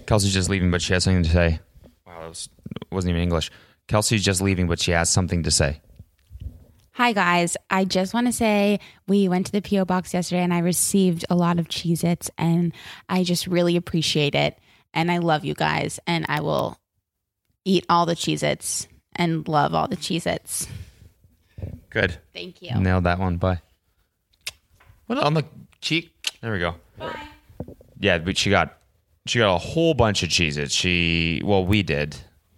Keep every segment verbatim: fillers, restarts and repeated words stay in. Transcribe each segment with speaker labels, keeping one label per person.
Speaker 1: Kelsey's just leaving, but she has something to say. Wow, that was, wasn't even English. Kelsey's just leaving, but she has something to say.
Speaker 2: Hi, guys. I just want to say we went to the P O box yesterday and I received a lot of Cheez-Its and I just really appreciate it. And I love you guys and I will eat all the Cheez-Its and love all the Cheez-Its.
Speaker 1: Good.
Speaker 2: Thank you.
Speaker 1: Nailed that one. Bye. What on the cheek? There we go.
Speaker 2: Bye.
Speaker 1: Yeah, but she got she got a whole bunch of Cheez-Its. She well, we did.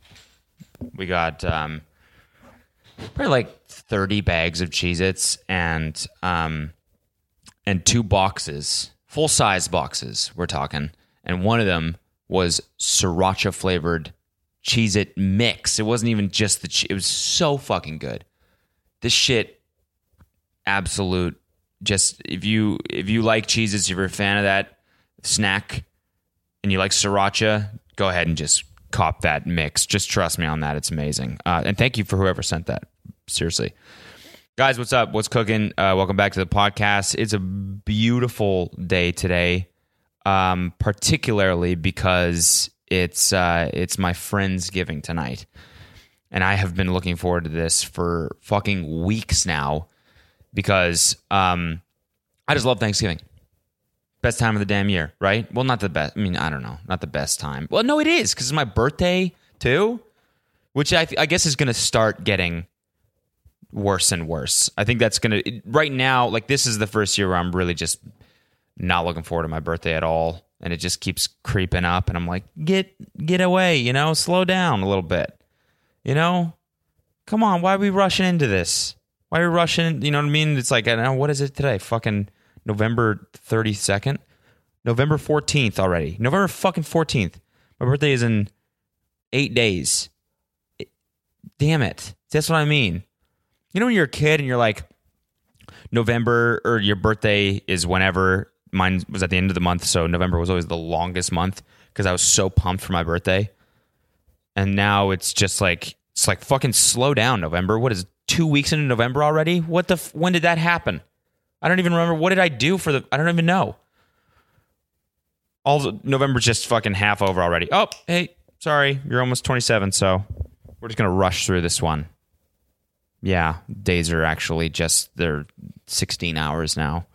Speaker 1: We got um, probably like thirty bags of Cheez-Its and um, and two boxes, full size boxes. We're talking, and one of them was sriracha flavored Cheez-It mix. It wasn't even just the. Che- it was so fucking good. This shit, absolute. Just if you if you like Cheez-Its, if you're a fan of that snack, and you like sriracha, go ahead and just cop that mix. Just trust me on that; it's amazing. Uh, and thank you for whoever sent that. Seriously, guys, what's up? What's cooking? Uh, welcome back to the podcast. It's a beautiful day today, um, particularly because it's uh, it's my Friendsgiving tonight, and I have been looking forward to this for fucking weeks now. Because um, I just love Thanksgiving. Best time of the damn year, right? Well, not the best. I mean, I don't know. Not the best time. Well, no, it is because it's my birthday too, which I, th- I guess is going to start getting worse and worse. I think that's going to... Right now, like this is the first year where I'm really just not looking forward to my birthday at all. And it just keeps creeping up. And I'm like, get get away, you know? Slow down a little bit. You know? Come on, why are we rushing into this? Why are you rushing? You know what I mean? It's like, I don't know, what is it today? Fucking November thirty-second? November fourteenth already. November fucking fourteenth. My birthday is in eight days. It, damn it. That's what I mean. You know when you're a kid and you're like, November, or your birthday is whenever. Mine was at the end of the month, so November was always the longest month because I was so pumped for my birthday. And now it's just like, it's like fucking slow down, November. What is it? Two weeks into November already? What the? F- when did that happen? I don't even remember. What did I do for the? I don't even know. All the, November's just fucking half over already. Oh, hey, sorry, you're almost twenty-seven, so we're just gonna rush through this one. Yeah, days are actually just they're sixteen hours now,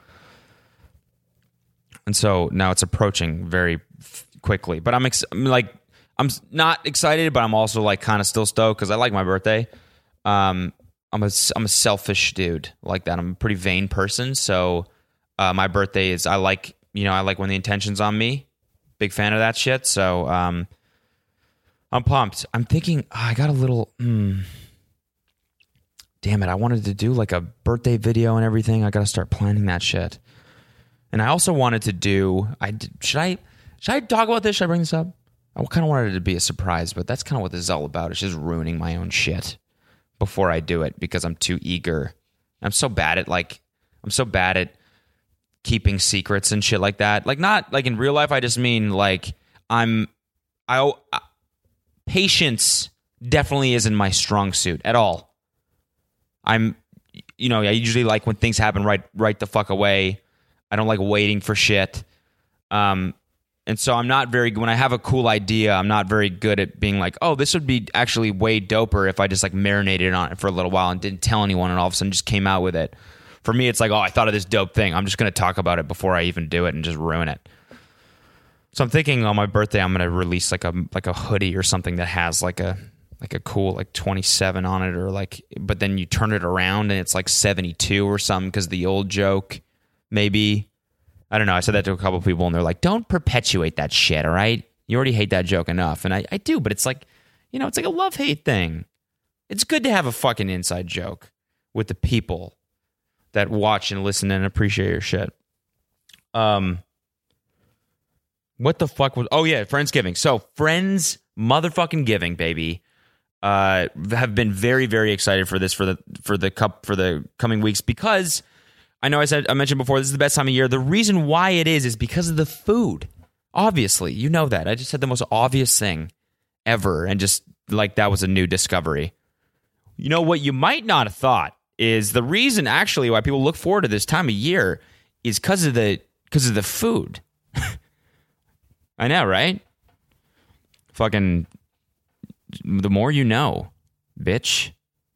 Speaker 1: and so now it's approaching very f- quickly. But I'm, ex- I'm like, I'm not excited, but I'm also like kind of still stoked because I like my birthday. Um. I'm a, I'm a selfish dude like that. I'm a pretty vain person. So uh, my birthday is, I like, you know, I like when the intention's on me. Big fan of that shit. So um, I'm pumped. I'm thinking, oh, I got a little, mm, damn it. I wanted to do like a birthday video and everything. I got to start planning that shit. And I also wanted to do, I should I, should I talk about this? Should I bring this up? I kind of wanted it to be a surprise, but that's kind of what this is all about. It's just ruining my own shit before I do it because I'm too eager. I'm so bad at like, I'm so bad at keeping secrets and shit like that. Like not like in real life. I just mean like I'm, I, I patience definitely isn't my strong suit at all. I'm, you know, I usually like when things happen right, right the fuck away. I don't like waiting for shit. Um, And so I'm not very, when I have a cool idea, I'm not very good at being like, oh, this would be actually way doper if I just like marinated on it for a little while and didn't tell anyone and all of a sudden just came out with it. For me, it's like, oh, I thought of this dope thing. I'm just going to talk about it before I even do it and just ruin it. So I'm thinking on my birthday, I'm going to release like a like a hoodie or something that has like a like a cool like twenty-seven on it or like, but then you turn it around and it's like seventy-two or something because the old joke, maybe. I don't know. I said that to a couple of people, and they're like, don't perpetuate that shit, all right? You already hate that joke enough. And I, I do, but it's like, you know, it's like a love-hate thing. It's good to have a fucking inside joke with the people that watch and listen and appreciate your shit. Um, what the fuck was... Oh, yeah, Friendsgiving. So, Friends motherfucking giving, baby. Uh, have been very, very excited for this for the for the cup for the coming weeks because... I know I said I mentioned before, this is the best time of year. The reason why it is is because of the food. Obviously, you know that. I just said the most obvious thing ever, and just like that was a new discovery. You know what you might not have thought is the reason actually why people look forward to this time of year is because of the because of the food. I know, right? Fucking, the more you know, bitch.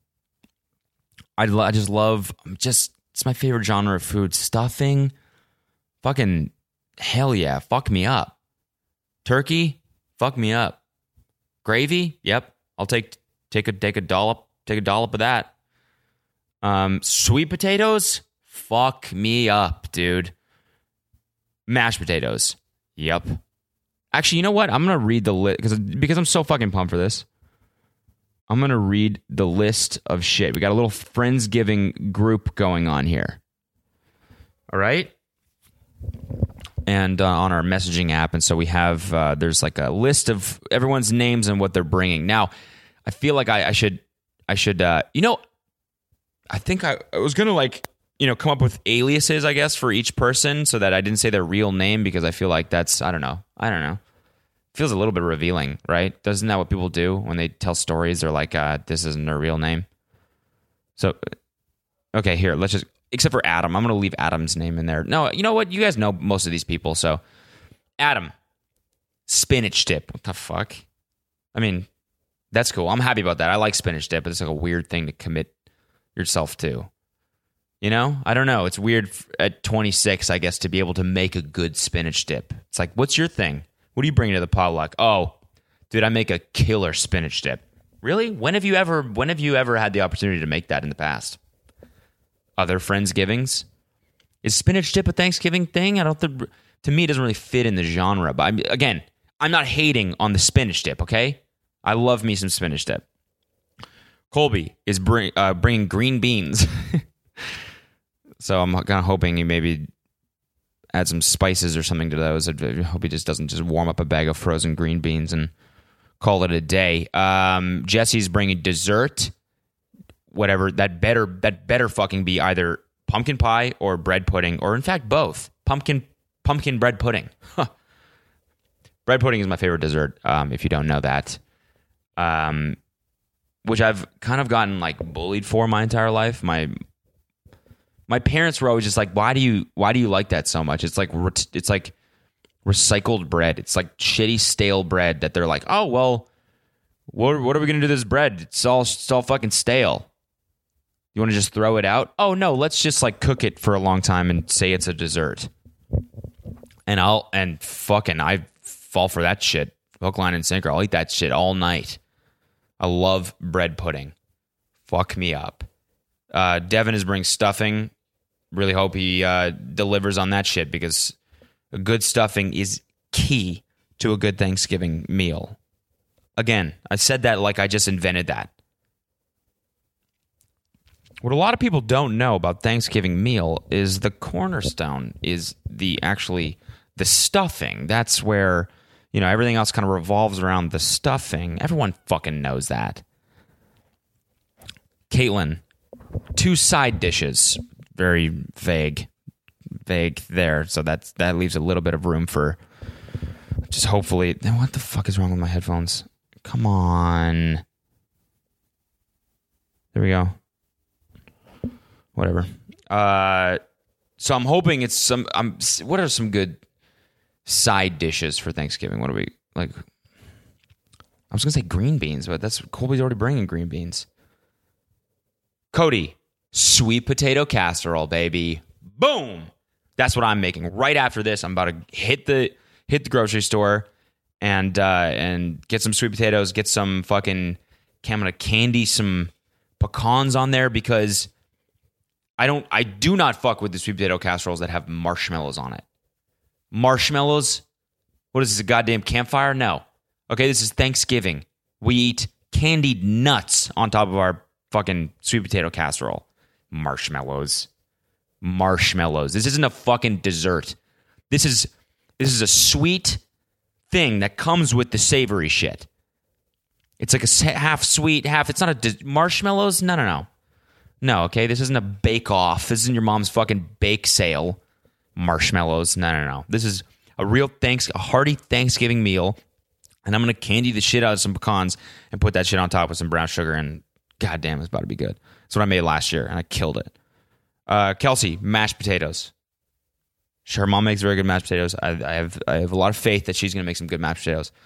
Speaker 1: I, I just love, just, it's my favorite genre of food. Stuffing, fucking, hell yeah, fuck me up. Turkey, fuck me up. Gravy, yep, I'll take take a take a dollop, take a dollop of that. Um, sweet potatoes, fuck me up, dude. Mashed potatoes, yep. Actually, you know what? I'm gonna read the list because because I'm so fucking pumped for this. I'm gonna read the list of shit. We got a little Friendsgiving group going on here. All right. And uh, on our messaging app. And so we have, uh, there's like a list of everyone's names and what they're bringing. Now, I feel like I, I should, I should, uh, you know, I think I, I was going to like, you know, come up with aliases, I guess, for each person so that I didn't say their real name because I feel like that's, I don't know. I don't know. Feels a little bit revealing, right? Doesn't that what people do when they tell stories? They're like, uh, this isn't their real name. So, okay, here, let's just, except for Adam. I'm going to leave Adam's name in there. No, you know what? You guys know most of these people. So, Adam, spinach dip. What the fuck? I mean, that's cool. I'm happy about that. I like spinach dip, but it's like a weird thing to commit yourself to. You know? I don't know. It's weird at twenty-six, I guess, to be able to make a good spinach dip. It's like, what's your thing? What do you bring to the potluck? Oh, dude, I make a killer spinach dip. Really? When have you ever when have you ever had the opportunity to make that in the past? Other Friendsgivings? Is spinach dip a Thanksgiving thing? I don't think, to me, it doesn't really fit in the genre. But I'm, again, I'm not hating on the spinach dip, okay? I love me some spinach dip. Colby is bring, uh, bringing green beans. So I'm kind of hoping he maybe add some spices or something to those. I hope he just doesn't just warm up a bag of frozen green beans and call it a day. Um, Jesse's bringing dessert. Whatever, that better that better fucking be either pumpkin pie or bread pudding, or in fact both. Pumpkin pumpkin bread pudding. Huh. Bread pudding is my favorite dessert. Um, if you don't know that, um, which I've kind of gotten like bullied for my entire life. My my parents were always just like, "Why do you why do you like that so much?" It's like it's like recycled bread. It's like shitty stale bread that they're like, "Oh well, what what are we gonna do with this bread? It's all it's all fucking stale." You want to just throw it out? Oh, no, let's just like cook it for a long time and say it's a dessert. And I'll, and fucking, I fall for that shit. Hook, line, and sinker. I'll eat that shit all night. I love bread pudding. Fuck me up. Uh, Devin is bringing stuffing. Really hope he uh, delivers on that shit because a good stuffing is key to a good Thanksgiving meal. Again, I said that like I just invented that. What a lot of people don't know about Thanksgiving meal is the cornerstone is the actually the stuffing. That's where, you know, everything else kind of revolves around the stuffing. Everyone fucking knows that. Caitlin, two side dishes. Very vague. Vague there. So that's that leaves a little bit of room for just hopefully. What the fuck is wrong with my headphones? Come on. There we go. Whatever. Uh, so I'm hoping it's some. I'm. What are some good side dishes for Thanksgiving? What are we like? I was gonna say green beans, but that's Colby's already bringing green beans. Cody, sweet potato casserole, baby. Boom. That's what I'm making right after this. I'm about to hit the hit the grocery store and uh, and get some sweet potatoes. Get some fucking. I'm gonna candy some pecans on there because. I don't. I do not fuck with the sweet potato casseroles that have marshmallows on it. Marshmallows? What is this, a goddamn campfire? No. Okay, this is Thanksgiving. We eat candied nuts on top of our fucking sweet potato casserole. Marshmallows. Marshmallows. This isn't a fucking dessert. This is this is a sweet thing that comes with the savory shit. It's like a half sweet, half. It's not a di- marshmallows. No, no, no. No, okay, this isn't a bake-off. This isn't your mom's fucking bake sale. Marshmallows. No, no, no. This is a real thanks, a hearty Thanksgiving meal, and I'm going to candy the shit out of some pecans and put that shit on top with some brown sugar, and goddamn, it's about to be good. That's what I made last year, and I killed it. Uh, Kelsey, mashed potatoes. Sure, her mom makes very good mashed potatoes. I, I have I have a lot of faith that she's going to make some good mashed potatoes.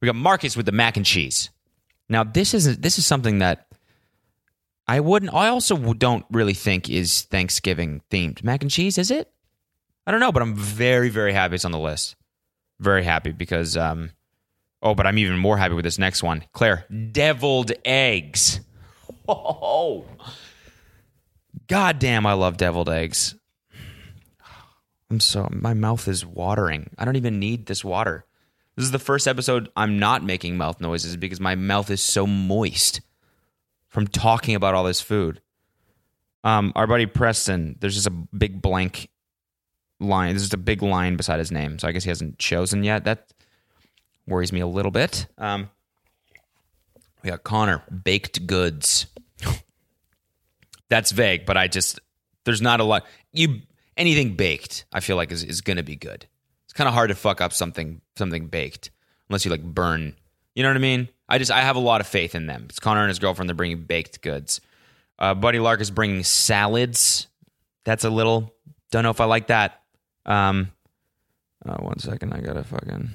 Speaker 1: We got Marcus with the mac and cheese. Now, this is this is something that I wouldn't. I also don't really think is Thanksgiving themed. Mac and cheese, is it? I don't know, but I'm very, very happy it's on the list. Very happy because, um, oh, but I'm even more happy with this next one. Claire, deviled eggs. Oh, God damn, I love deviled eggs. I'm so, my mouth is watering. I don't even need this water. This is the first episode I'm not making mouth noises because my mouth is so moist from talking about all this food. Um, our buddy Preston, there's just a big blank line. There's just a big line beside his name, so I guess he hasn't chosen yet. That worries me a little bit. Um, we got Connor, baked goods. That's vague, but I just, there's not a lot. You anything baked, I feel like is, is going to be good. It's kind of hard to fuck up something something baked unless you like burn. You know what I mean? I just I have a lot of faith in them. It's Connor and his girlfriend. They're bringing baked goods. Uh, Buddy Lark is bringing salads. That's a little. Don't know if I like that. Um, uh, one second, I gotta fucking.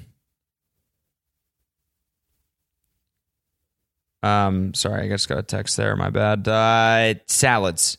Speaker 1: Um, sorry, I just got a text there. My bad. Uh, salads.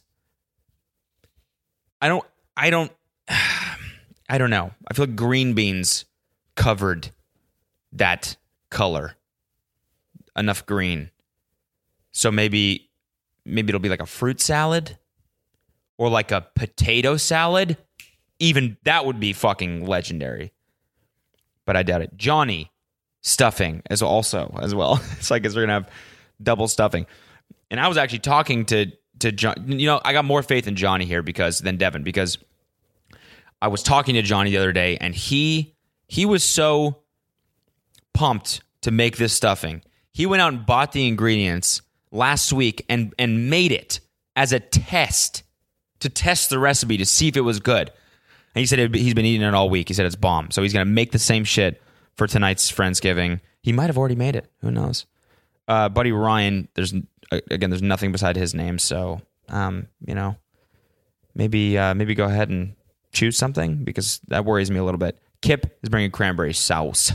Speaker 1: I don't. I don't. I don't know. I feel like green beans covered that color. Enough green. So maybe maybe it'll be like a fruit salad or like a potato salad. Even that would be fucking legendary. But I doubt it. Johnny, stuffing as also as well. It's like we're gonna have double stuffing. And I was actually talking to to John. You know, I got more faith in Johnny here because than Devin because I was talking to Johnny the other day and he he was so pumped to make this stuffing. He went out and bought the ingredients last week and, and made it as a test to test the recipe to see if it was good. And he said it, he's been eating it all week. He said it's bomb. So he's going to make the same shit for tonight's Friendsgiving. He might have already made it. Who knows? Uh, Buddy Ryan, there's again, there's nothing beside his name. So, um, you know, maybe uh, maybe go ahead and choose something because that worries me a little bit. Kip is bringing cranberry sauce.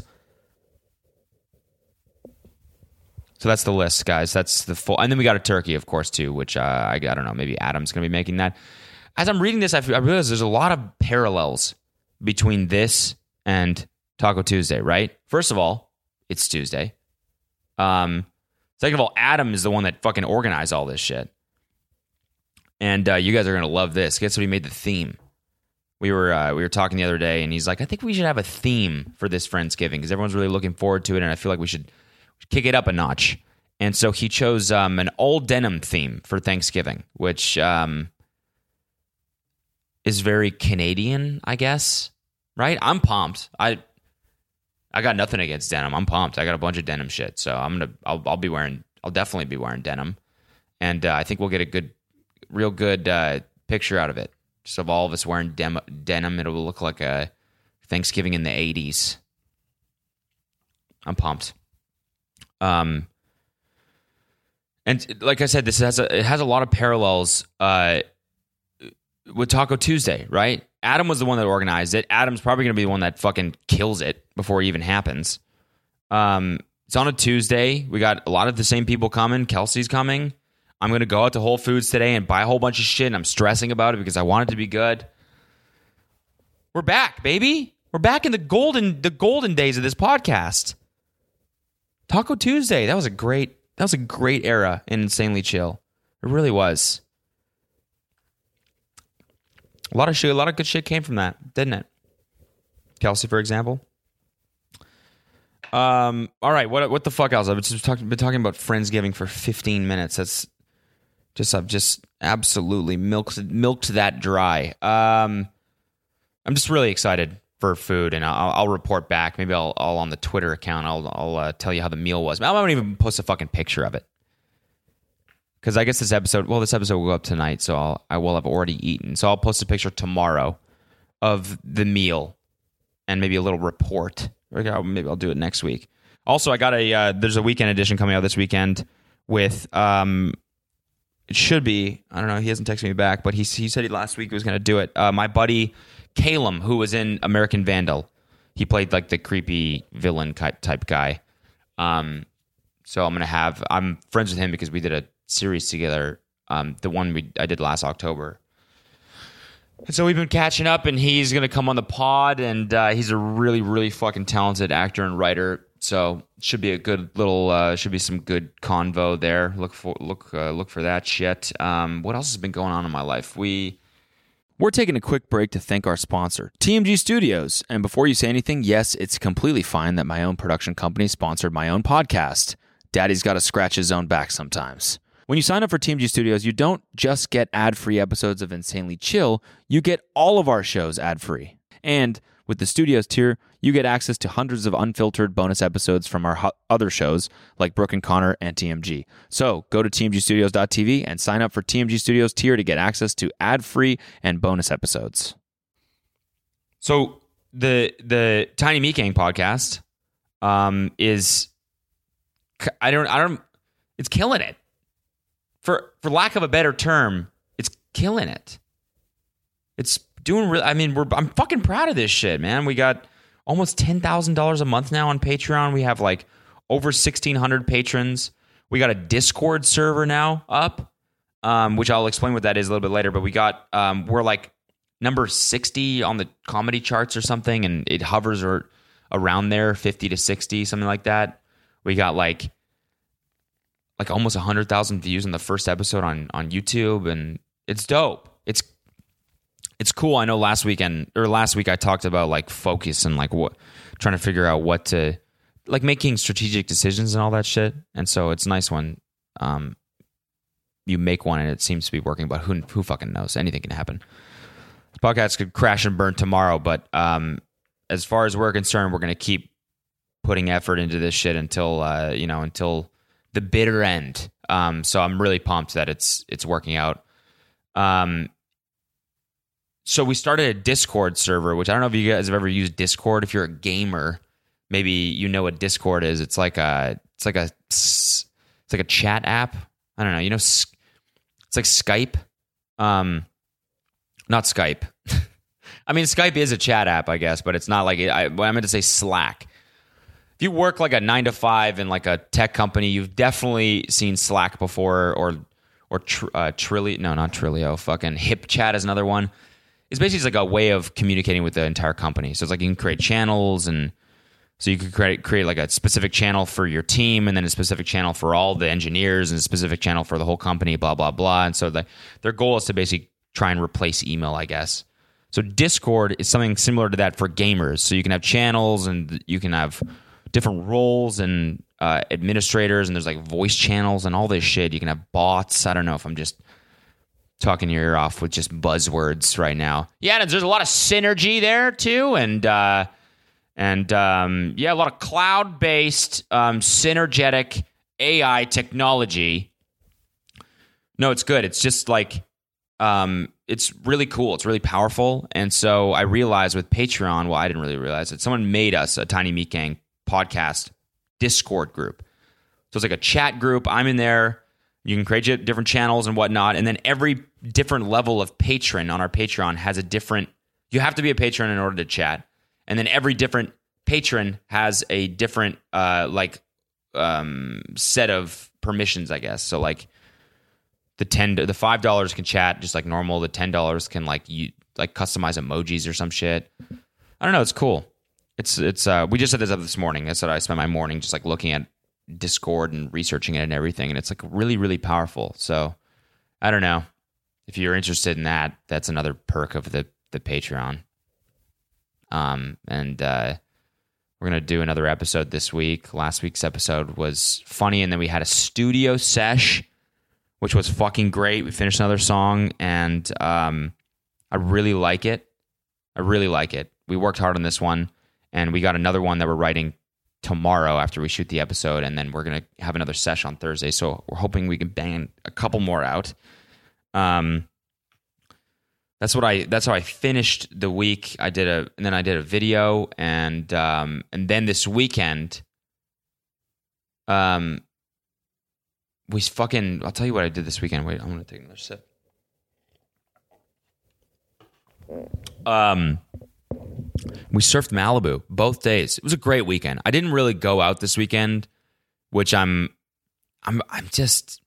Speaker 1: So that's the list, guys. That's the full. And then we got a turkey, of course, too, which uh, I, I don't know. Maybe Adam's going to be making that. As I'm reading this, I, I realize there's a lot of parallels between this and Taco Tuesday, right? First of all, it's Tuesday. Um, second of all, Adam is the one that fucking organized all this shit. And uh, you guys are going to love this. Guess what he made the theme? We were uh, we were talking the other day, and he's like, I think we should have a theme for this Friendsgiving because everyone's really looking forward to it, and I feel like we should kick it up a notch. And so he chose um, an old denim theme for Thanksgiving, which um, is very Canadian, I guess. Right? I'm pumped. I I got nothing against denim. I'm pumped. I got a bunch of denim shit, so I'm gonna I'll, I'll be wearing I'll definitely be wearing denim, and uh, I think we'll get a good, real good uh, picture out of it. Just of all of us wearing dem- denim, it'll look like a Thanksgiving in the eighties. I'm pumped. Um, and like I said, this has a, it has a lot of parallels uh, with Taco Tuesday, right? Adam was the one that organized it. Adam's probably going to be the one that fucking kills it before it even happens. Um, it's on a Tuesday. We got a lot of the same people coming. Kelsey's coming. I'm going to go out to Whole Foods today and buy a whole bunch of shit, and I'm stressing about it because I want it to be good. We're back, baby. We're back in the golden the golden days of this podcast. Taco Tuesday. That was a great that was a great era in Insanely Chill. It really was. A lot of shit, a lot of good shit came from that, didn't it? Kelsey, for example. Um. All right. What what the fuck else? I've just talk, been talking about Friendsgiving for fifteen minutes. That's just I've just absolutely milked milked that dry. Um. I'm just really excited for food, and I'll, I'll report back. Maybe I'll, I'll on the Twitter account. I'll I'll uh, tell you how the meal was. I won't even post a fucking picture of it because I guess this episode. Well, this episode will go up tonight, so I'll I will have already eaten. So I'll post a picture tomorrow of the meal and maybe a little report. Or maybe I'll do it next week. Also, I got a uh, there's a weekend edition coming out this weekend with um. It should be. I don't know. He hasn't texted me back, but he he said he last week he was going to do it. Uh, my buddy Calum, who was in American Vandal, he played like the creepy villain type type guy. Um, so I'm gonna have. I'm friends with him because we did a series together. Um, the one we I did last October. And so we've been catching up, and he's gonna come on the pod, and uh, he's a really, really fucking talented actor and writer. So should be a good little, uh, should be some good convo there. Look for look uh, look for that shit. Um, what else has been going on in my life? We we're taking a quick break to thank our sponsor, T M G Studios. And before you say anything, yes, it's completely fine that my own production company sponsored my own podcast. Daddy's got to scratch his own back sometimes. When you sign up for T M G Studios, you don't just get ad-free episodes of Insanely Chill, you get all of our shows ad-free. And with the Studios tier, you get access to hundreds of unfiltered bonus episodes from our ho- other shows like Brooke and Connor and T M G. So go to T M G studios dot T V and sign up for T M G Studios tier to get access to ad-free and bonus episodes. So the the Tiny Meat Gang podcast um, is I don't I don't it's killing it. For for lack of a better term, it's killing it. It's doing really, I mean, we're I'm fucking proud of this shit, man. We got almost ten thousand dollars a month now on Patreon. We have like over sixteen hundred patrons. We got a Discord server now up, um, which I'll explain what that is a little bit later. But we got, um, we're like number sixty on the comedy charts or something, and it hovers or around there, fifty to sixty, something like that. We got like, like almost one hundred thousand views on the first episode on, on YouTube, and it's dope. It's It's cool. I know last weekend or last week I talked about like focus and like what trying to figure out what to like making strategic decisions and all that shit. And so it's nice when um, you make one and it seems to be working, but who who fucking knows? Anything can happen. The podcast could crash and burn tomorrow, but um, as far as we're concerned, we're going to keep putting effort into this shit until uh, you know until the bitter end. Um, so I'm really pumped that it's it's working out. Um. So we started a Discord server, which I don't know if you guys have ever used Discord. If you're a gamer, maybe you know what Discord is. It's like a, it's like a, it's like a chat app. I don't know. You know, it's like Skype. Um, not Skype. I mean, Skype is a chat app, I guess, but it's not like it, I, I meant to say Slack. If you work like a nine to five in like a tech company, you've definitely seen Slack before, or or tr- uh, Trilio. No, not Trilio. Fucking HipChat is another one. It's basically just like a way of communicating with the entire company. So it's like you can create channels, and so you could create create like a specific channel for your team, and then a specific channel for all the engineers, and a specific channel for the whole company, blah, blah, blah. And so the, their goal is to basically try and replace email, I guess. So Discord is something similar to that for gamers. So you can have channels, and you can have different roles and uh, administrators, and there's like voice channels and all this shit. You can have bots. I don't know if I'm just talking your ear off with just buzzwords right now. Yeah, there's a lot of synergy there too, and uh, and um, yeah, a lot of cloud-based um, synergetic A I technology. No, it's good. It's just like um, it's really cool. It's really powerful, and so I realized with Patreon, well, I didn't really realize it. Someone made us a Tiny Meat Gang podcast Discord group. So it's like a chat group. I'm in there. You can create different channels and whatnot, and then every different level of patron on our Patreon has a different. You have to be a patron in order to chat, and then every different patron has a different uh, like um, set of permissions, I guess. So like the ten, the five dollars can chat just like normal. The ten dollars can like you like customize emojis or some shit. I don't know. It's cool. It's it's. Uh, we just set this up this morning. That's what I spent my morning just like looking at Discord and researching it and everything, and it's like really, really powerful. So I don't know if you're interested in that. That's another perk of the the Patreon. Um, and uh, we're gonna do another episode this week. Last week's episode was funny, and then we had a studio sesh, which was fucking great. We finished another song, and um, I really like it. I really like it. We worked hard on this one, and we got another one that we're writing tomorrow after we shoot the episode, and then we're going to have another session on Thursday, so we're hoping we can bang a couple more out. Um, that's what I, that's how I finished the week. I did a, and then I did a video, and, um, and then this weekend, um, we fucking, I'll tell you what I did this weekend. Wait, I'm going to take another sip. Um, we surfed Malibu both days. It was a great weekend. I didn't really go out this weekend which I'm, I'm, I'm just,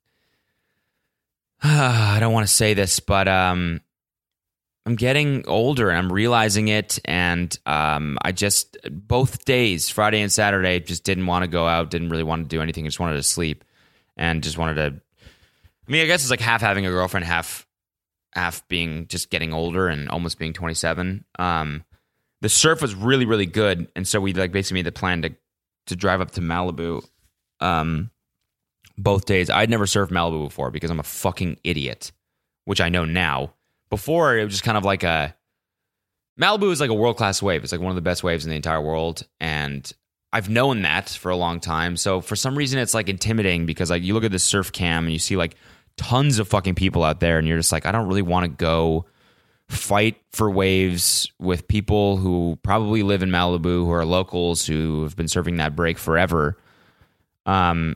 Speaker 1: uh, I don't want to say this, but um, I'm getting older and I'm realizing it. And um, I just, both days, Friday and Saturday, just didn't want to go out, didn't really want to do anything, just wanted to sleep and just wanted to, I mean, I guess it's like half having a girlfriend, half, half being just getting older and almost being twenty-seven. Um, the surf was really, really good. And so we like basically made the plan to, to drive up to Malibu um, both days. I'd never surfed Malibu before because I'm a fucking idiot, which I know now. Before, it was just kind of like a... Malibu is like a world-class wave. It's like one of the best waves in the entire world. And I've known that for a long time. So for some reason, it's like intimidating because like you look at the surf cam and you see like tons of fucking people out there and you're just like, I don't really want to go fight for waves with people who probably live in Malibu, who are locals, who have been surfing that break forever. Um,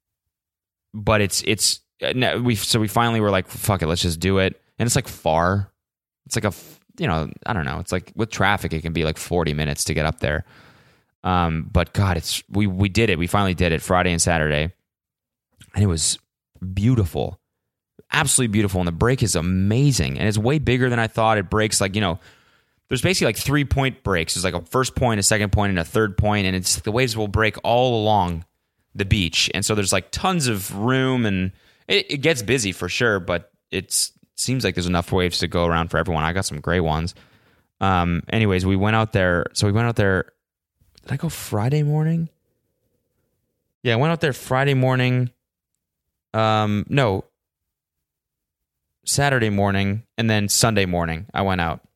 Speaker 1: but it's it's we so we finally were like, fuck it, let's just do it. And it's like far. It's like a you know I don't know. It's like with traffic, it can be like forty minutes to get up there. Um, but God, it's we we did it. We finally did it Friday and Saturday, and it was beautiful. Absolutely beautiful, and the break is amazing, and it's way bigger than I thought. It breaks like, you know, there's basically like three point breaks. There's like a first point, a second point, and a third point, and it's the waves will break all along the beach, and so there's like tons of room, and it, it gets busy for sure, but it's, it seems like there's enough waves to go around for everyone. I got some great ones. Um, anyways, we went out there. So we went out there. Did I go Friday morning? Yeah, I went out there Friday morning. Um, no. Saturday morning, and then Sunday morning I went out.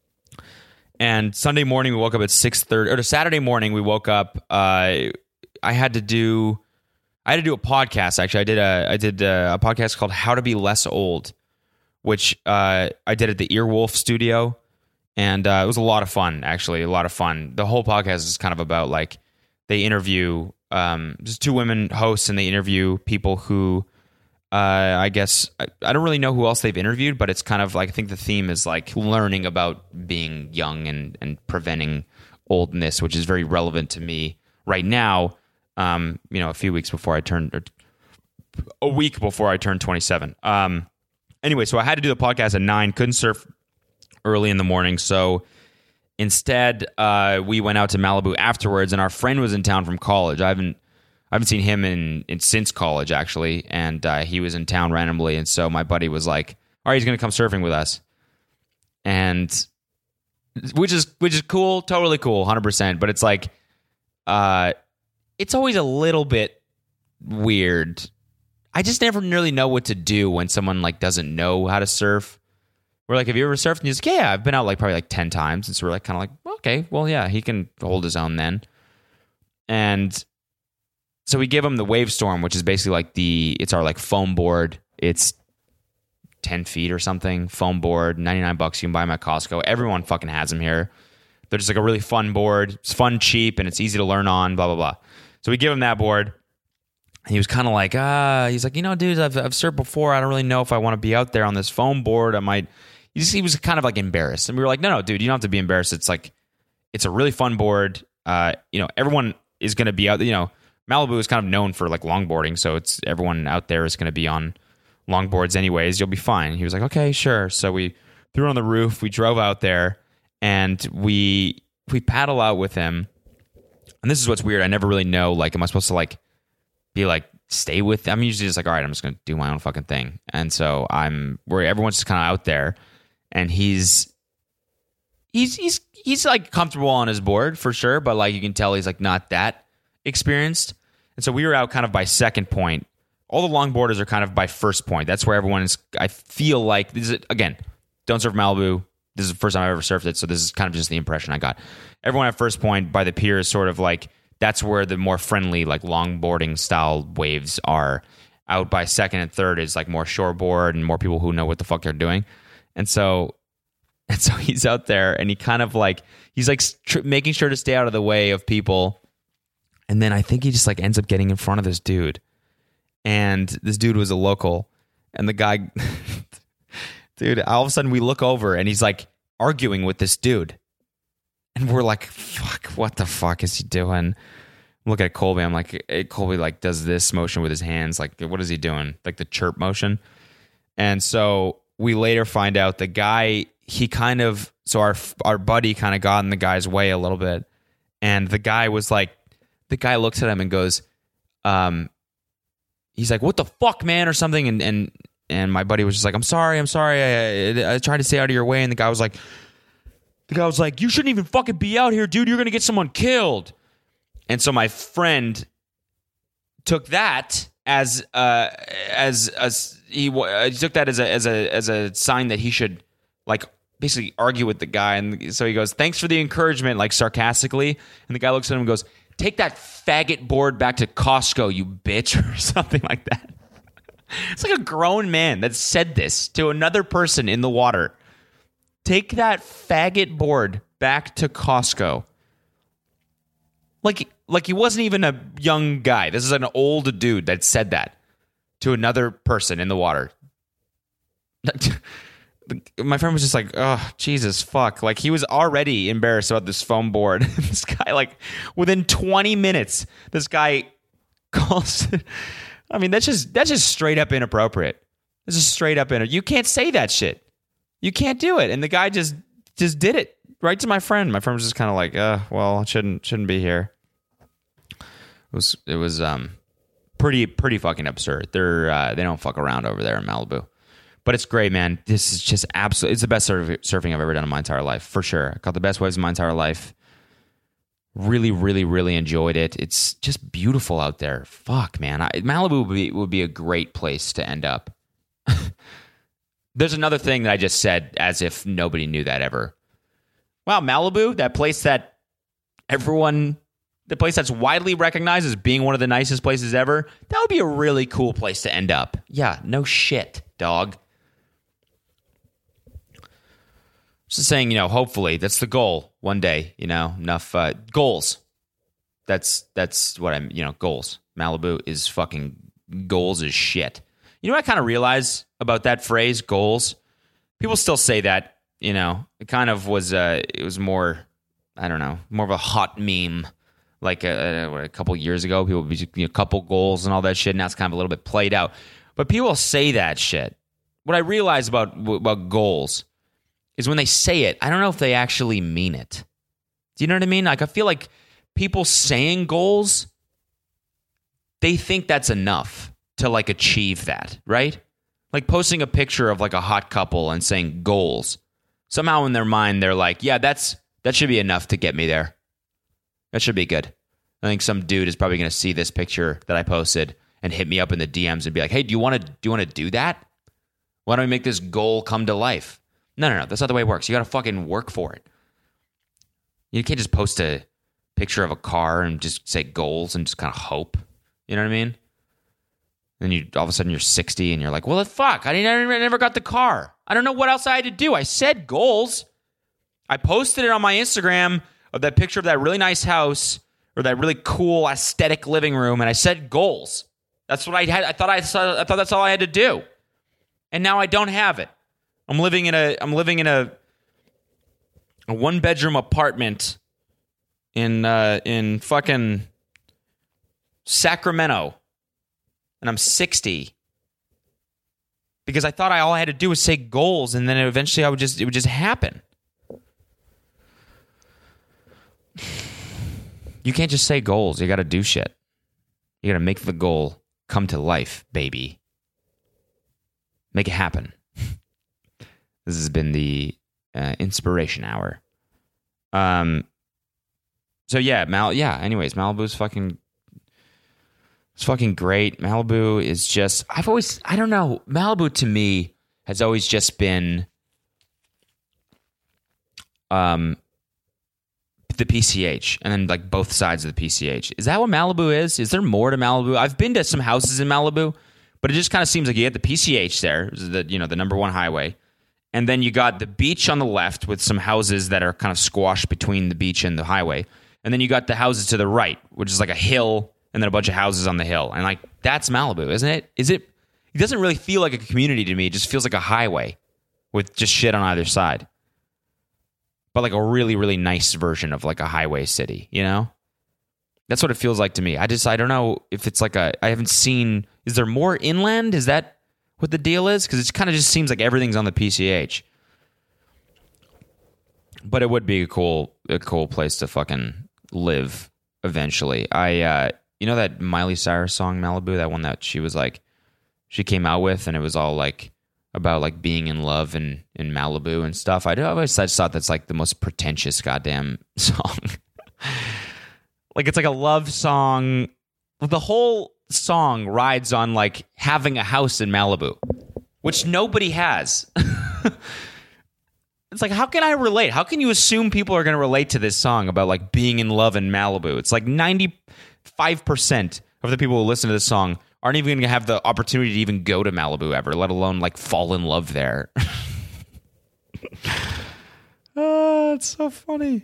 Speaker 1: And Sunday morning we woke up at six thirty, or Saturday morning we woke up. Uh, I had to do, I had to do a podcast. Actually, I did a, I did a, a podcast called "How to Be Less Old," which uh, I did at the Earwolf Studio, and uh, it was a lot of fun. Actually, a lot of fun. The whole podcast is kind of about like they interview um, just two women hosts, and they interview people who. Uh, I guess I, I don't really know who else they've interviewed, but it's kind of like I think the theme is like learning about being young and, and preventing oldness, which is very relevant to me right now. Um, you know, a few weeks before I turned, or a week before I turned twenty-seven. Um, anyway, so I had to do the podcast at nine. Couldn't surf early in the morning, so instead uh, we went out to Malibu afterwards. And our friend was in town from college. I haven't. I haven't seen him in, in since college, actually, and uh, he was in town randomly, and so my buddy was like, all right, he's going to come surfing with us, and which is which is cool, totally cool, one hundred percent, but it's like, uh, it's always a little bit weird. I just never really know what to do when someone like doesn't know how to surf. We're like, have you ever surfed? And he's like, yeah, I've been out like probably like ten times, and so we're like kind of like, okay, well, yeah, he can hold his own then, and so we give him the Wavestorm, which is basically like the, it's our like foam board. It's ten feet or something, foam board, ninety-nine bucks. You can buy them at Costco. Everyone fucking has them here. They're just like a really fun board. It's fun, cheap, and it's easy to learn on, blah, blah, blah. So we give him that board. And he was kind of like, ah, he's like, you know, dude, I've, I've surfed before. I don't really know if I want to be out there on this foam board. I might, he, just, he was kind of like embarrassed. And we were like, no, no, dude, you don't have to be embarrassed. It's like, it's a really fun board. Uh, you know, everyone is going to be out, you know, Malibu is kind of known for like longboarding, so it's everyone out there is going to be on longboards anyways. You'll be fine. He was like, okay, sure. So we threw it on the roof. We drove out there, and we we paddle out with him. And this is what's weird. I never really know. Like, am I supposed to like be like stay with? I'm usually just like, all right, I'm just going to do my own fucking thing. And so I'm where everyone's just kind of out there, and he's he's he's he's like comfortable on his board for sure, but like you can tell he's like not that experienced. And so we were out kind of by second point. All the longboarders are kind of by first point. That's where everyone is. I feel like this is, again, don't surf Malibu. This is the first time I've ever surfed it, so this is kind of just the impression I got. Everyone at first point by the pier is sort of like, that's where the more friendly, like longboarding style waves are. Out by second and third is like more shoreboard and more people who know what the fuck they're doing. And so, and so he's out there, and he kind of like, he's like tr- making sure to stay out of the way of people. And then I think he just like ends up getting in front of this dude. And this dude was a local. And the guy, dude, all of a sudden we look over and he's like arguing with this dude. And we're like, fuck, what the fuck is he doing? look at Colby. I'm like, eh, Colby like does this motion with his hands. Like, what is he doing? Like the chirp motion. And so we later find out the guy, he kind of, so our our buddy kind of got in the guy's way a little bit. And the guy was like, the guy looks at him and goes, um, he's like, what the fuck, man, or something. And and and my buddy was just like, I'm sorry, I'm sorry. I, I, I tried to stay out of your way. And the guy was like, the guy was like, you shouldn't even fucking be out here, dude. You're going to get someone killed. And so my friend took that as uh, as as he, uh, he took that as a as a as a sign that he should like basically argue with the guy. And so he goes, "Thanks for the encouragement," like sarcastically. And the guy looks at him and goes, "Take that faggot board back to Costco, you bitch," or something like that. It's like a grown man that said this to another person in the water. Take that faggot board back to Costco. Like, like he wasn't even a young guy. This is an old dude that said that to another person in the water. My friend was just like, oh, Jesus, fuck. Like, he was already embarrassed about this foam board. This guy, like, within twenty minutes, this guy calls. I mean, that's just that's just straight up inappropriate. This is straight up inappropriate. You can't say that shit. You can't do it. And the guy just just did it right to my friend. My friend was just kind of like, uh, well, shouldn't shouldn't be here. It was it was um pretty pretty fucking absurd. They're uh, they don't fuck around over there in Malibu. But it's great, man. This is just absolutely, it's the best surf- surfing I've ever done in my entire life, for sure. I caught the best waves in my entire life. Really, really, really enjoyed it. It's just beautiful out there. Fuck, man. I, Malibu would be, would be a great place to end up. There's another thing that I just said as if nobody knew that ever. Wow, Malibu, that place that everyone, the place that's widely recognized as being one of the nicest places ever, that would be a really cool place to end up. Yeah, no shit, dog. Just saying, you know, hopefully that's the goal one day, you know, enough uh, goals. That's that's what I'm, you know, goals. Malibu is fucking goals as shit. You know what I kind of realize about that phrase, goals? People still say that, you know, it kind of was, uh, it was more, I don't know, more of a hot meme. Like a, a couple years ago, people would be, you know, couple goals and all that shit. Now it's kind of a little bit played out. But people say that shit. What I realize about about goals is when they say it, I don't know if they actually mean it. Do you know what I mean? Like, I feel like people saying goals, they think that's enough to, like, achieve that, right? Like, posting a picture of, like, a hot couple and saying goals. Somehow in their mind, they're like, yeah, that's that should be enough to get me there. That should be good. I think some dude is probably going to see this picture that I posted and hit me up in the D Ms and be like, hey, do you want to do you want to do that? Why don't we make this goal come to life? No, no, no. That's not the way it works. You got to fucking work for it. You can't just post a picture of a car and just say goals and just kind of hope. You know what I mean? Then you all of a sudden you're sixty and you're like, well, fuck, I, didn't, I never got the car. I don't know what else I had to do. I said goals. I posted it on my Instagram of that picture of that really nice house or that really cool aesthetic living room, and I said goals. That's what I had. I thought I, saw, I thought that's all I had to do. And now I don't have it. I'm living in a I'm living in a a one bedroom apartment in uh, in fucking Sacramento, and I'm sixty because I thought I all I had to do was say goals, and then eventually I would just it would just happen. You can't just say goals. You got to do shit. You got to make the goal come to life, baby. Make it happen. This has been the uh, inspiration hour. Um. So yeah, Mal. Yeah. Anyways, Malibu's fucking. It's fucking great. Malibu is just. I've always. I don't know. Malibu to me has always just been. Um. The P C H, and then like both sides of the P C H. Is that what Malibu is? Is there more to Malibu? I've been to some houses in Malibu, but it just kind of seems like you get the P C H there, the you know the number one highway. And then you got the beach on the left with some houses that are kind of squashed between the beach and the highway. And then you got the houses to the right, which is like a hill and then a bunch of houses on the hill. And like, that's Malibu, isn't it? Is it? It doesn't really feel like a community to me. It just feels like a highway with just shit on either side. But like a really, really nice version of like a highway city, you know? That's what it feels like to me. I just, I don't know if it's like a, I haven't seen, is there more inland? Is that what the deal is? Because it kind of just seems like everything's on the P C H. But it would be a cool, a cool place to fucking live eventually. I, uh, you know that Miley Cyrus song, Malibu, that one that she was like, she came out with, and it was all like about like being in love in, in Malibu and stuff. I always I just thought that's like the most pretentious goddamn song. Like it's like a love song. The whole song rides on like having a house in Malibu, which nobody has. It's like, how can I relate? How can you assume people are going to relate to this song about like being in love in Malibu? It's like ninety-five percent of the people who listen to this song aren't even going to have the opportunity to even go to Malibu ever, let alone like fall in love there. Oh, it's so funny.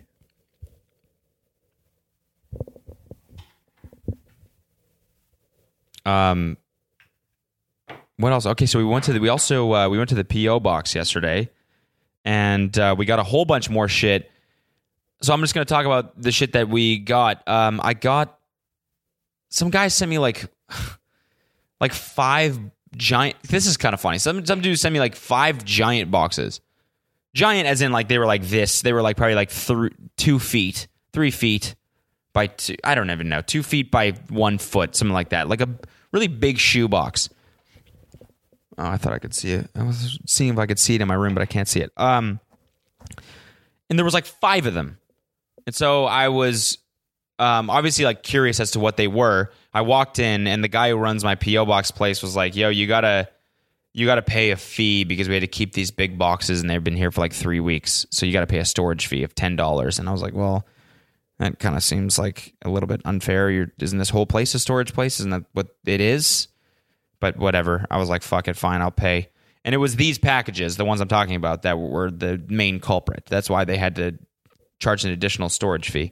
Speaker 1: Um, what else? Okay, so we went to the, we also uh, we went to the P O box yesterday, and uh, we got a whole bunch more shit. So I'm just gonna talk about the shit that we got. Um, I got some guy sent me like like five giant. This is kind of funny. Some some dude sent me like five giant boxes. Giant as in like they were like this. They were like probably like th- two feet, three feet by two. I don't even know. Two feet by one foot, something like that. Like a really big shoe box. Oh, I thought I could see it. I was seeing if I could see it in my room, but I can't see it. Um, and there was like five of them. And so I was um, obviously like curious as to what they were. I walked in, and the guy who runs my P O box place was like, "Yo, you gotta, you gotta pay a fee because we had to keep these big boxes, and they've been here for like three weeks. So you got to pay a storage fee of ten dollars." And I was like, "Well, that kind of seems like a little bit unfair. You're, isn't this whole place a storage place? Isn't that what it is?" But whatever. I was like, "Fuck it, fine, I'll pay." And it was these packages, the ones I'm talking about, that were the main culprit. That's why they had to charge an additional storage fee.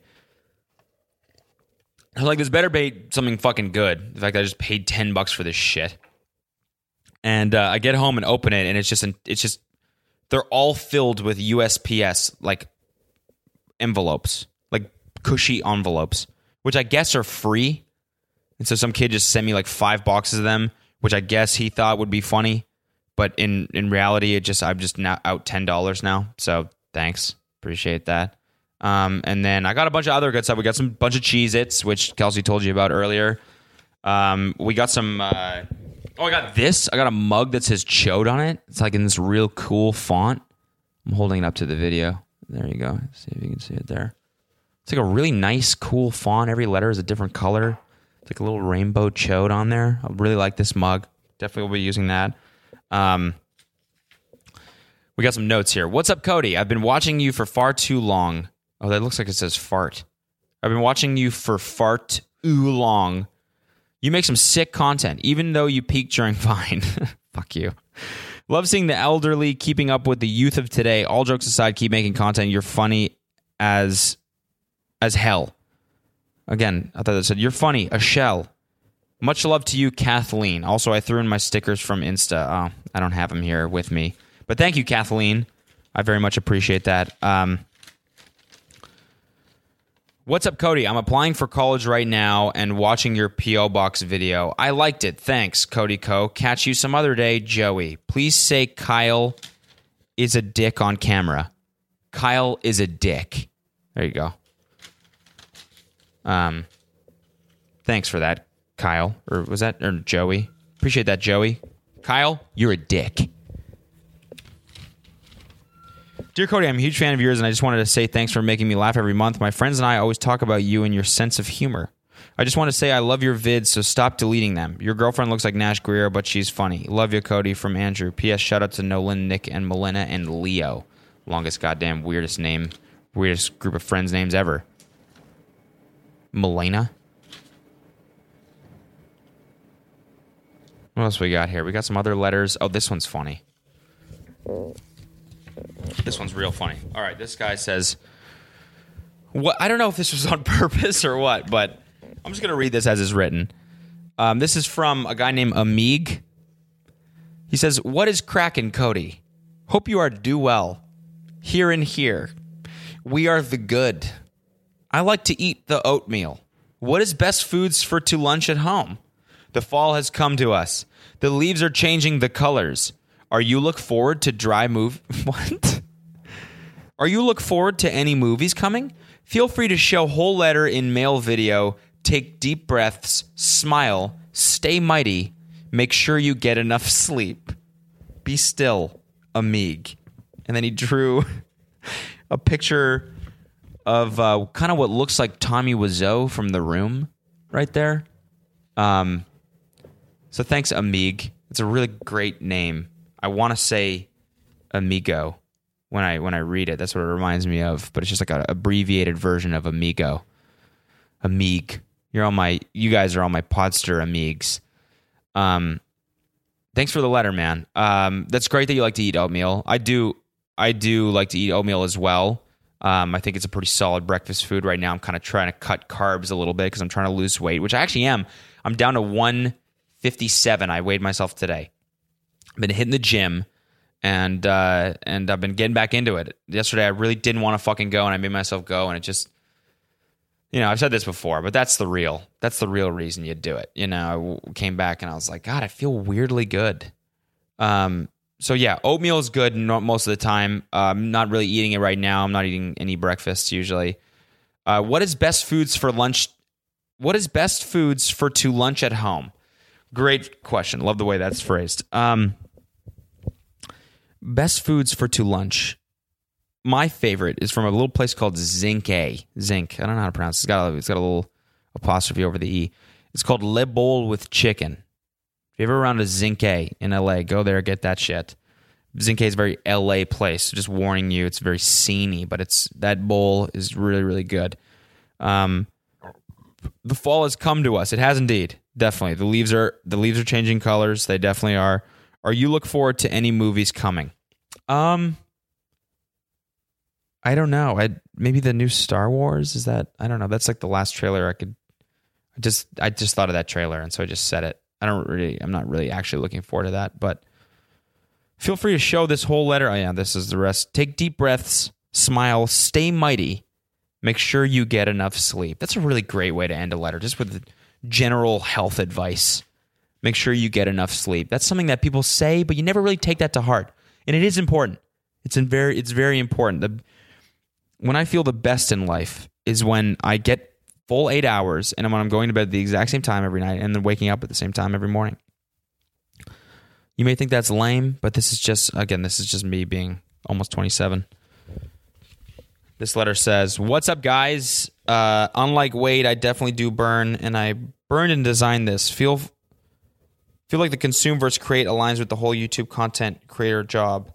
Speaker 1: I was like, this better be something fucking good. In fact, I just paid ten bucks for this shit. And uh, I get home and open it, and it's just, an, it's just, they're all filled with U S P S, like, envelopes, like cushy envelopes, which I guess are free. And so some kid just sent me like five boxes of them, which I guess he thought would be funny. But in, in reality, it just, I'm just now out ten dollars now. So thanks. Appreciate that. Um, and then I got a bunch of other good stuff. We got some bunch of Cheez-Its, which Kelsey told you about earlier. Um, we got some... Uh, oh, I got this. I got a mug that says Chode on it. It's like in this real cool font. I'm holding it up to the video. There you go. See if you can see it there. It's like a really nice, cool font. Every letter is a different color. It's like a little rainbow Chode on there. I really like this mug. Definitely will be using that. Um, we got some notes here. What's up, Cody? I've been watching you for far too long. Oh, that looks like it says fart. I've been watching you for far too long. You make some sick content, even though you peaked during Vine. Fuck you. Love seeing the elderly keeping up with the youth of today. All jokes aside, keep making content. You're funny as as hell. Again, I thought it said, you're funny, a shell. Much love to you, Kathleen. Also, I threw in my stickers from Insta. Oh, I don't have them here with me. But thank you, Kathleen. I very much appreciate that. Um, what's up, Cody? I'm applying for college right now and watching your P O Box video. I liked it. Thanks, Cody Co. Catch you some other day, Joey. Please say Kyle is a dick on camera. Kyle is a dick. There you go. Um, thanks for that, Kyle. Or was that or Joey? Appreciate that, Joey. Kyle, you're a dick. Dear Cody, I'm a huge fan of yours, and I just wanted to say thanks for making me laugh every month. My friends and I always talk about you and your sense of humor. I just want to say I love your vids, so stop deleting them. Your girlfriend looks like Nash Greer, but she's funny. Love you, Cody, from Andrew. P S. Shout out to Nolan, Nick, and Melina, and Leo. Longest goddamn weirdest name, weirdest group of friends names ever. Melina. What else we got here? We got some other letters. Oh, this one's funny. This one's real funny. All right, this guy says, "What? I don't know if this was on purpose or what, but I'm just going to read this as is written. Um, this is from a guy named Amig. He says, what is crackin', Cody? Hope you are do well. Here and here. We are the good. I like to eat the oatmeal. What is best foods for to lunch at home? The fall has come to us. The leaves are changing the colors. Are you look forward to dry move? What? Are you look forward to any movies coming? Feel free to show whole letter in mail video. Take deep breaths. Smile. Stay mighty. Make sure you get enough sleep. Be still, Amig. And then he drew a picture of uh, kind of what looks like Tommy Wiseau from The Room right there. Um, so thanks, Amig. It's a really great name. I want to say Amigo when I when I read it. That's what it reminds me of. But it's just like an abbreviated version of Amigo. Amig. You're all my. You guys are all my Podster Amigs. Um, thanks for the letter, man. Um, that's great that you like to eat oatmeal. I do. I do like to eat oatmeal as well. Um, I think it's a pretty solid breakfast food right now. I'm kind of trying to cut carbs a little bit because I'm trying to lose weight, which I actually am. I'm down to one fifty-seven. I weighed myself today. I've been hitting the gym, and uh, and I've been getting back into it. Yesterday, I really didn't want to fucking go, and I made myself go, and it just, you know, I've said this before, but that's the real, that's the real reason you do it. You know, I came back, and I was like, God, I feel weirdly good. Um. So yeah, oatmeal is good most of the time. Uh, I'm not really eating it right now. I'm not eating any breakfast usually. Uh, what is best foods for lunch? What is best foods for to lunch at home? Great question. Love the way that's phrased. Um, best foods for to lunch. My favorite is from a little place called Zinc A. Zinc. I don't know how to pronounce it. It's got a, it's got a little apostrophe over the E. It's called Le Bowl with Chicken. If you're ever around a Zinc A in L A, go there, get that shit. Zinc A is a very L A place. Just warning you, it's very sceney, but it's that bowl is really, really good. Um, the fall has come to us. It has indeed, definitely. The leaves are the leaves are changing colors. They definitely are. Are you look forward to any movies coming? Um, I don't know. I maybe the new Star Wars. Is that? I don't know. That's like the last trailer I could. I just I just thought of that trailer, and so I just said it. I don't really, I'm not really actually looking forward to that, but feel free to show this whole letter. Oh yeah, this is the rest. Take deep breaths, smile, stay mighty. Make sure you get enough sleep. That's a really great way to end a letter, just with general health advice. Make sure you get enough sleep. That's something that people say, but you never really take that to heart. And it is important. It's in very, it's very important. The, when I feel the best in life is when I get full eight hours, and when I'm going to bed at the exact same time every night, and then waking up at the same time every morning. You may think that's lame, but this is just, again, this is just me being almost twenty-seven. This letter says, what's up, guys? Uh, unlike Wade, I definitely do burn, and I burned and designed this. Feel feel like the consume versus create aligns with the whole YouTube content creator job.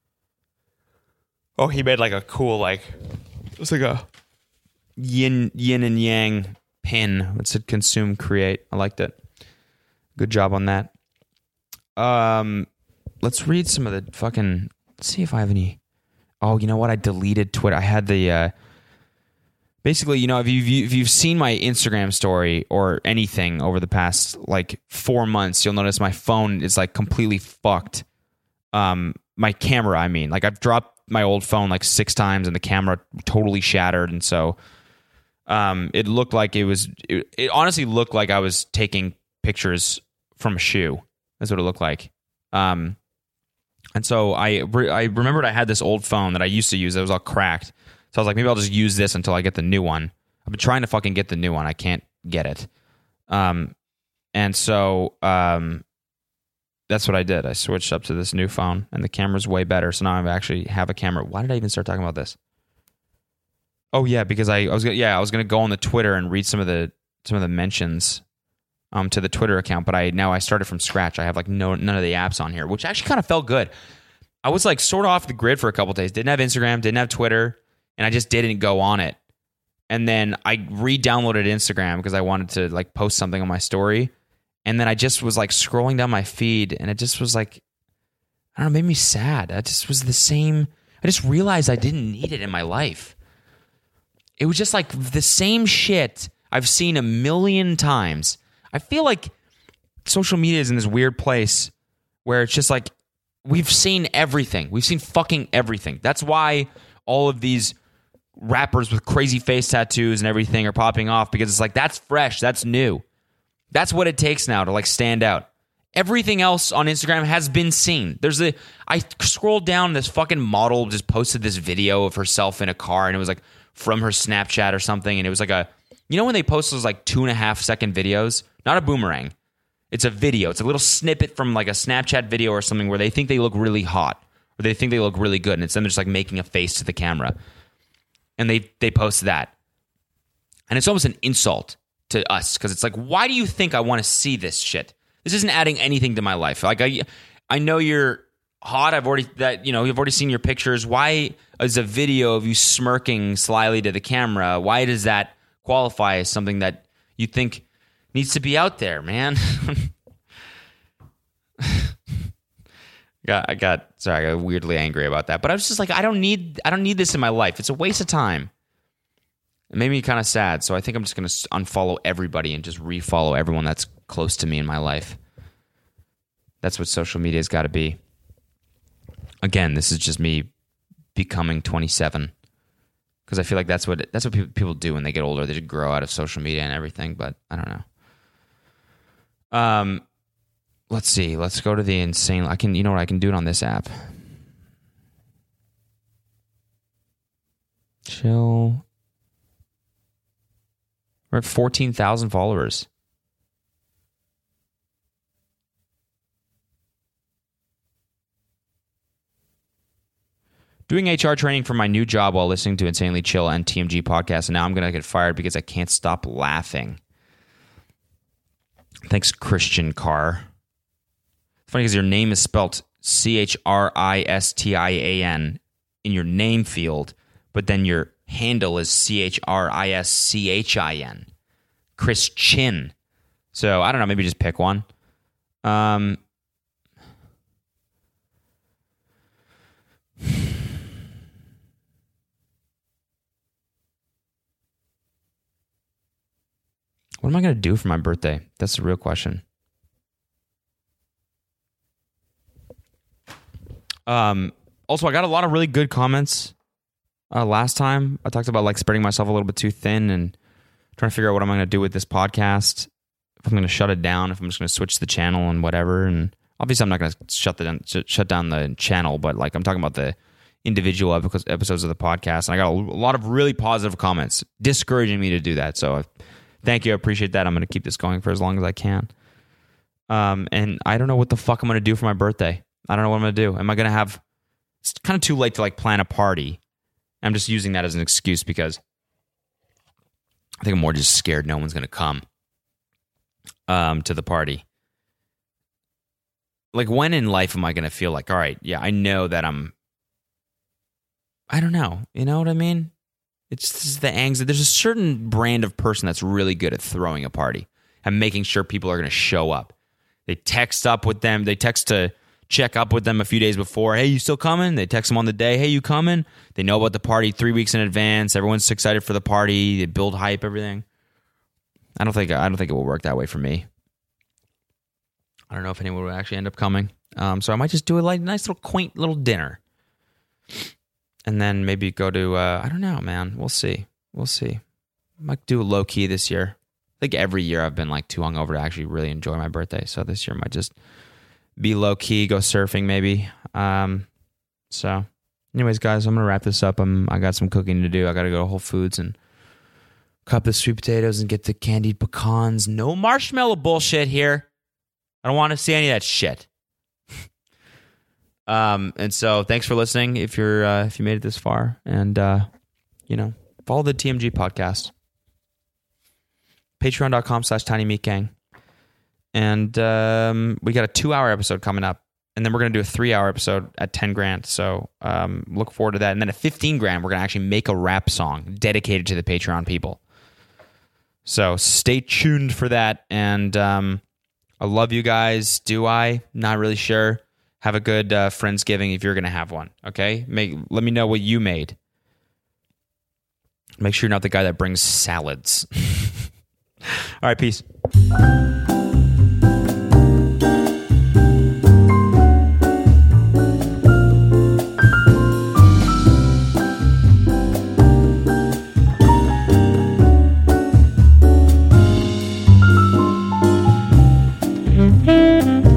Speaker 1: Oh, he made like a cool, like, it was like a yin yin and yang pin. It said consume create. I liked it. Good job on that. Um, let's read some of the fucking. Let's see if I have any. Oh, you know what? I deleted Twitter. I had the. Uh, basically, you know, if you've if you've seen my Instagram story or anything over the past like four months, you'll notice my phone is like completely fucked. Um, my camera. I mean, like I've dropped my old phone like six times, and the camera totally shattered, and so. Um, it looked like it was, it, it honestly looked like I was taking pictures from a shoe. That's what it looked like. Um, and so I, re- I remembered I had this old phone that I used to use that was all cracked. So I was like, maybe I'll just use this until I get the new one. I've been trying to fucking get the new one. I can't get it. Um, and so, um, that's what I did. I switched up to this new phone, and the camera's way better. So now I actually have a camera. Why did I even start talking about this? Oh yeah, because I, I was gonna, yeah I was gonna go on the Twitter and read some of the some of the mentions um to the Twitter account, but I now I started from scratch. I have like no none of the apps on here, which actually kind of felt good. I was like sort of off the grid for a couple of days. Didn't have Instagram, didn't have Twitter, and I just didn't go on it. And then I re-downloaded Instagram because I wanted to like post something on my story, and then I just was like scrolling down my feed, and it just was like I don't know, it made me sad. I just was the same. I just realized I didn't need it in my life. It was just like the same shit I've seen a million times. I feel like social media is in this weird place where it's just like we've seen everything. We've seen fucking everything. That's why all of these rappers with crazy face tattoos and everything are popping off because it's like, that's fresh, that's new. That's what it takes now to like stand out. Everything else on Instagram has been seen. There's a, I scrolled down, this fucking model just posted this video of herself in a car, and it was like from her Snapchat or something, and it was like a, you know when they post those like two and a half second videos? Not a boomerang. It's a video. It's a little snippet from like a Snapchat video or something where they think they look really hot or they think they look really good, and it's them just like making a face to the camera. And they, they post that. And it's almost an insult to us because it's like, why do you think I want to see this shit? This isn't adding anything to my life. Like I, I know you're hot. I've already that you know you've already seen your pictures. Why is a video of you smirking slyly to the camera? Why does that qualify as something that you think needs to be out there, man? got I got sorry, I got weirdly angry about that. But I was just like, I don't need I don't need this in my life. It's a waste of time. It made me kind of sad, so I think I'm just going to unfollow everybody and just refollow everyone that's close to me in my life. That's what social media has got to be. Again, this is just me becoming twenty-seven, because I feel like that's what that's what people, people do when they get older. They just grow out of social media and everything, but I don't know. Um, let's see. Let's go to the insane. I can, you know what? I can do it on this app. Chill. We're at fourteen thousand followers. Doing H R training for my new job while listening to Insanely Chill and T M G podcast, and now I'm going to get fired because I can't stop laughing. Thanks, Christian Carr. It's funny because your name is spelt C H R I S T I A N in your name field, but then your handle is C H R I S C H I N. Chris Chin. So, I don't know, maybe just pick one. Um, what am I going to do for my birthday? That's the real question. Um, also, I got a lot of really good comments uh, last time. I talked about like spreading myself a little bit too thin and trying to figure out what I'm going to do with this podcast. If I'm going to shut it down, if I'm just going to switch the channel and whatever. And obviously, I'm not going to shut the shut down the channel, but like I'm talking about the individual episodes of the podcast. And I got a lot of really positive comments discouraging me to do that. So I, thank you. I appreciate that. I'm going to keep this going for as long as I can. Um, and I don't know what the fuck I'm going to do for my birthday. I don't know what I'm going to do. Am I going to have... It's kind of too late to like plan a party. I'm just using that as an excuse because I think I'm more just scared no one's going to come um, to the party. Like, when in life am I going to feel like, all right, yeah, I know that I'm... I don't know. You know what I mean? It's just the anxiety. There's a certain brand of person that's really good at throwing a party and making sure people are going to show up. They text up with them. They text to check up with them a few days before. Hey, you still coming? They text them on the day. Hey, you coming? They know about the party three weeks in advance. Everyone's excited for the party. They build hype, everything. I don't think I don't think it will work that way for me. I don't know if anyone will actually end up coming. Um, so I might just do a like nice little quaint little dinner. And then maybe go to, uh, I don't know, man. We'll see. We'll see. Might do a low key this year. I think every year I've been like too hungover to actually really enjoy my birthday. So this year might just be low key, go surfing maybe. Um, so, anyways, guys, I'm gonna wrap this up. I'm I got some cooking to do. I got to go to Whole Foods and cut the sweet potatoes and get the candied pecans. No marshmallow bullshit here. I don't want to see any of that shit. Um, and so thanks for listening. If you're, uh, if you made it this far, and, uh, you know, follow the T M G podcast, patreon.com slash tiny meat gang. And, um, we got a two hour episode coming up, and then we're going to do a three hour episode at ten grand. So, um, look forward to that. And then at fifteen grand, we're going to actually make a rap song dedicated to the Patreon people. So stay tuned for that. And, um, I love you guys. Do I? Not really sure. Have a good uh, Friendsgiving if you're going to have one, okay? Make, let me know what you made. Make sure you're not the guy that brings salads. All right, peace.
Speaker 2: Bye.